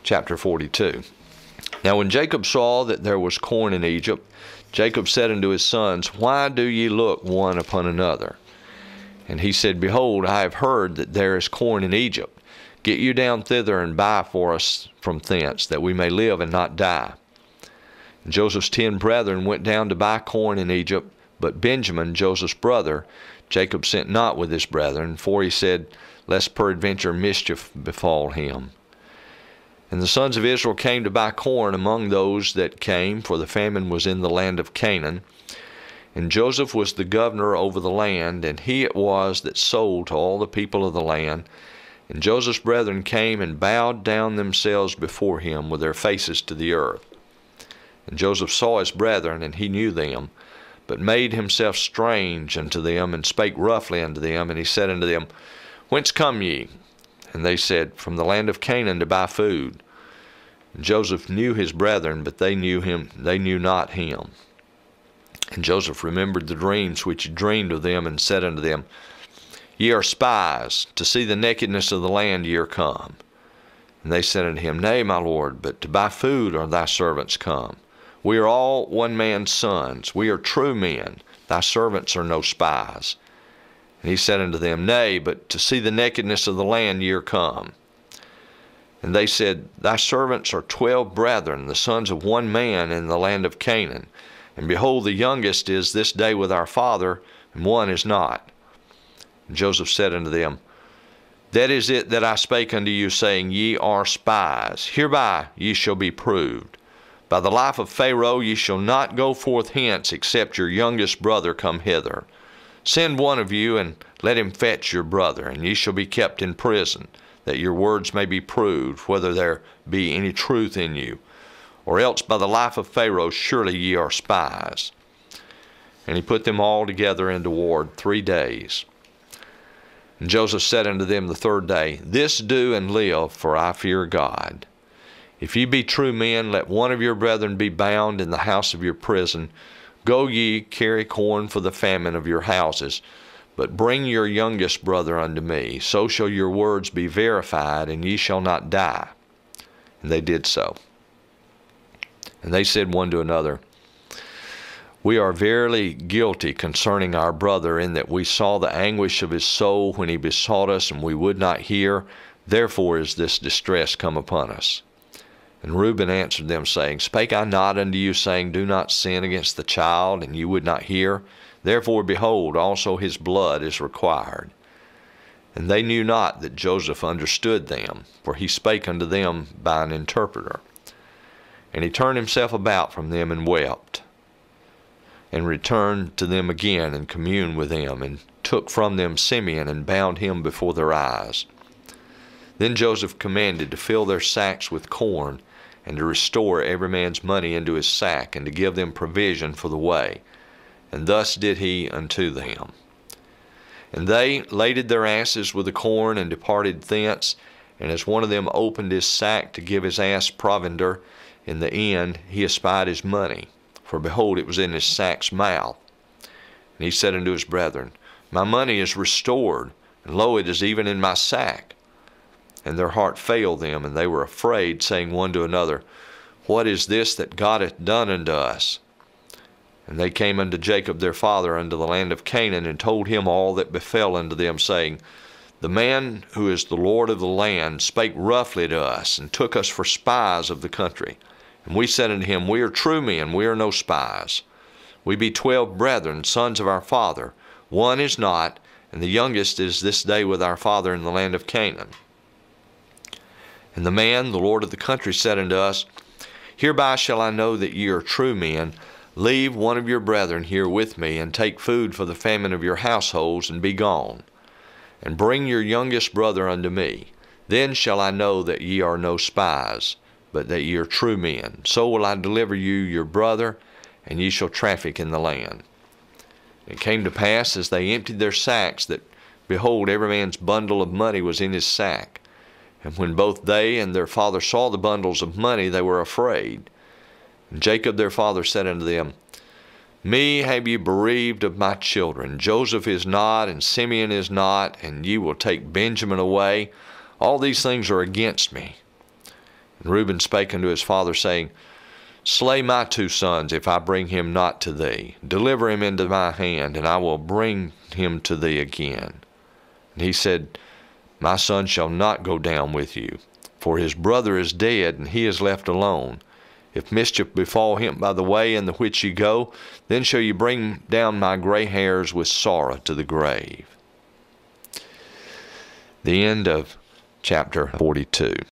chapter 42. Now when Jacob saw that there was corn in Egypt, Jacob said unto his sons, Why do ye look one upon another? And he said, Behold, I have heard that there is corn in Egypt. Get you down thither and buy for us from thence, that we may live and not die. And Joseph's 10 brethren went down to buy corn in Egypt, but Benjamin, Joseph's brother, Jacob sent not with his brethren, for he said, Lest peradventure mischief befall him. And the sons of Israel came to buy corn among those that came, for the famine was in the land of Canaan. And Joseph was the governor over the land, and he it was that sold to all the people of the land. And Joseph's brethren came and bowed down themselves before him with their faces to the earth. And Joseph saw his brethren, and he knew them, but made himself strange unto them, and spake roughly unto them. And he said unto them, Whence come ye? And they said, From the land of Canaan to buy food. And Joseph knew his brethren, but they knew not him. And Joseph remembered the dreams which he dreamed of them, and said unto them, Ye are spies, to see the nakedness of the land ye are come. And they said unto him, Nay, my lord, but to buy food are thy servants come. We are all one man's sons. We are true men. Thy servants are no spies. And he said unto them, Nay, but to see the nakedness of the land ye are come. And they said, Thy servants are 12 brethren, the sons of one man in the land of Canaan. And behold, the youngest is this day with our father, and one is not. And Joseph said unto them, That is it that I spake unto you, saying, Ye are spies. Hereby ye shall be proved. By the life of Pharaoh ye shall not go forth hence, except your youngest brother come hither. Send one of you, and let him fetch your brother, and ye shall be kept in prison, that your words may be proved, whether there be any truth in you. Or else by the life of Pharaoh surely ye are spies. And he put them all together into ward 3 days. And Joseph said unto them the 3rd day, This do and live, for I fear God. If ye be true men, let one of your brethren be bound in the house of your prison. Go ye, carry corn for the famine of your houses, but bring your youngest brother unto me. So shall your words be verified, and ye shall not die. And they did so. And they said one to another, We are verily guilty concerning our brother, in that we saw the anguish of his soul when he besought us, and we would not hear. Therefore is this distress come upon us. And Reuben answered them, saying, Spake I not unto you, saying, Do not sin against the child, and you would not hear? Therefore, behold, also his blood is required. And they knew not that Joseph understood them, for he spake unto them by an interpreter. And he turned himself about from them and wept, and returned to them again, and communed with them, and took from them Simeon, and bound him before their eyes. Then Joseph commanded to fill their sacks with corn, and to restore every man's money into his sack, and to give them provision for the way. And thus did he unto them. And they laded their asses with the corn, and departed thence. And as one of them opened his sack to give his ass provender, in the end he espied his money, for behold, it was in his sack's mouth. And he said unto his brethren, My money is restored, and lo, it is even in my sack. And their heart failed them, and they were afraid, saying one to another, What is this that God hath done unto us? And they came unto Jacob their father unto the land of Canaan, and told him all that befell unto them, saying, The man who is the Lord of the land spake roughly to us, and took us for spies of the country. And we said unto him, We are true men, we are no spies. We be 12 brethren, sons of our father. One is not, and the youngest is this day with our father in the land of Canaan. And the man, the Lord of the country, said unto us, Hereby shall I know that ye are true men. Leave one of your brethren here with me, and take food for the famine of your households, and be gone. And bring your youngest brother unto me. Then shall I know that ye are no spies, but that ye are true men. So will I deliver you your brother, and ye shall traffic in the land. It came to pass, as they emptied their sacks, that, behold, every man's bundle of money was in his sack. And when both they and their father saw the bundles of money, they were afraid. And Jacob their father said unto them, Me have ye bereaved of my children. Joseph is not, and Simeon is not, and ye will take Benjamin away. All these things are against me. And Reuben spake unto his father, saying, Slay my 2 sons, if I bring him not to thee. Deliver him into my hand, and I will bring him to thee again. And he said, My son shall not go down with you, for his brother is dead, and he is left alone. If mischief befall him by the way in the which ye go, then shall ye bring down my gray hairs with sorrow to the grave. The end of chapter 42.